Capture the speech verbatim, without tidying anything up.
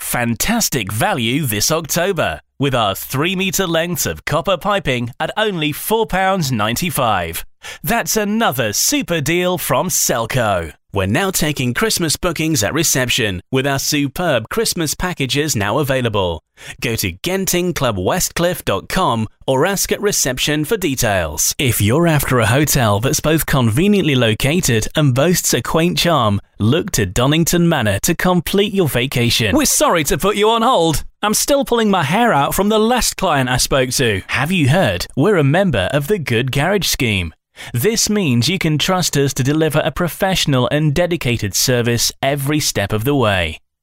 fantastic value this October with our three metre lengths of copper piping at only four pounds ninety-five. That's another super deal from Selco. We're now taking Christmas bookings at reception with our superb Christmas packages now available. Go to genting club westcliff dot com or ask at reception for details. If you're after a hotel that's both conveniently located and boasts a quaint charm, look to Donington Manor to complete your vacation. We're sorry to put you on hold. I'm still pulling my hair out from the last client I spoke to. Have you heard? We're a member of the Good Garage Scheme. This means you can trust us to deliver a professional and dedicated service every step of the way.